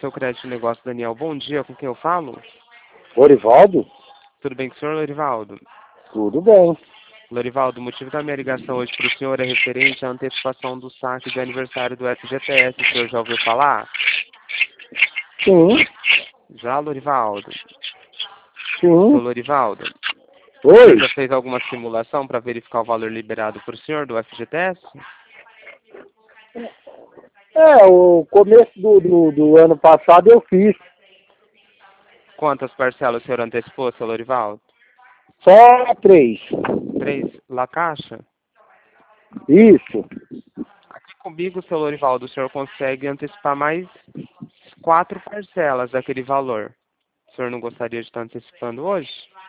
seu crédito de negócio, Daniel. Bom dia, com quem eu falo? Lorivaldo? Tudo bem com o senhor, Lorivaldo? Tudo bem. Lorivaldo, o motivo da minha ligação hoje para o senhor é referente à antecipação do saque de aniversário do FGTS. O senhor já ouviu falar? Sim, Já, Lorivaldo? sim. Sou Lorivaldo. O Oi. senhor já fez alguma simulação para verificar o valor liberado para o senhor do FGTS? O começo do ano passado eu fiz. Quantas parcelas o senhor antecipou, seu Lorivaldo? Só 3. 3 La Caixa? Isso. Aqui comigo, seu Lorivaldo, o senhor consegue antecipar mais 4 parcelas daquele valor. O senhor não gostaria de estar antecipando hoje?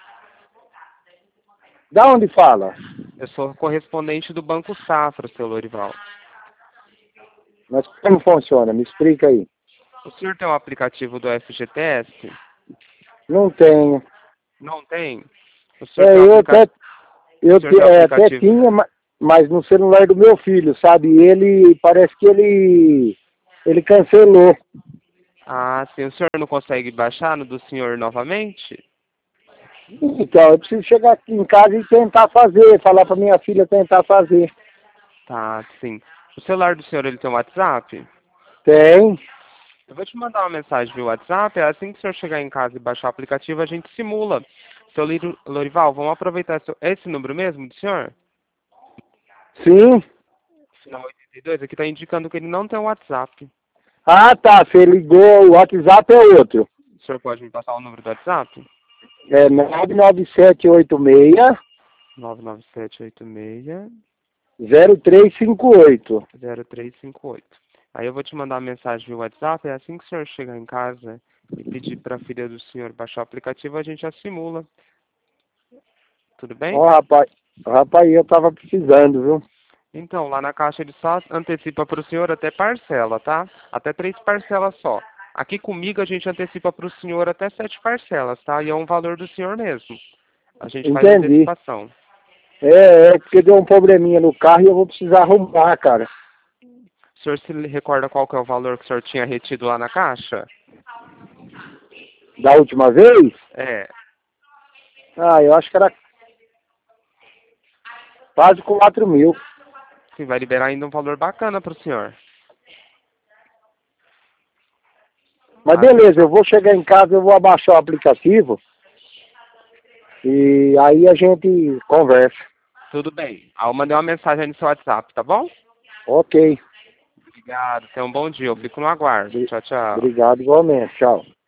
Da onde fala? Eu sou correspondente do Banco Safra, seu Lorivaldo. Mas como funciona? Me explica aí. O senhor tem um aplicativo do FGTS? Não tenho. Não tem? O senhor tem um Eu aplicativo? até tinha, mas no celular do meu filho, sabe? Parece que ele cancelou. Ah, sim. O senhor não consegue baixar no do senhor novamente? Então, eu preciso chegar aqui em casa e tentar fazer, falar para minha filha tentar fazer. Tá, sim. O celular do senhor, ele tem um WhatsApp? Tem. Eu vou te mandar uma mensagem via WhatsApp. Assim que o senhor chegar em casa e baixar o aplicativo, a gente simula. Seu Lorival, vamos aproveitar esse número mesmo do senhor? Sim. Final 82, aqui está indicando que ele não tem WhatsApp. Ah, tá. Você ligou, o WhatsApp é outro. O senhor pode me passar o número do WhatsApp? É 99786 99786 0358. 0358. Aí eu vou te mandar uma mensagem via WhatsApp. É assim que o senhor chegar em casa e pedir para a filha do senhor baixar o aplicativo, a gente já simula. Tudo bem? Ó, rapaz, eu tava precisando, viu? Então, lá na Caixa ele só antecipa para o senhor até parcela, tá? Até 3 parcelas só. Aqui comigo a gente antecipa para o senhor até 7 parcelas, tá? E é um valor do senhor mesmo. A gente faz Entendi. antecipação. É porque deu um probleminha no carro e eu vou precisar arrumar, cara. O senhor se recorda qual que é o valor que o senhor tinha retido lá na Caixa? Da última vez? É. Eu acho que era quase 4 mil. Sim, vai liberar ainda um valor bacana para o senhor. Mas beleza, eu vou chegar em casa, eu vou abaixar o aplicativo e aí a gente conversa. Tudo bem. Eu mandei uma mensagem aí no seu WhatsApp, tá bom? Ok. Obrigado. Tenha um bom dia. Eu fico no aguardo. Tchau, tchau. Obrigado igualmente. Tchau.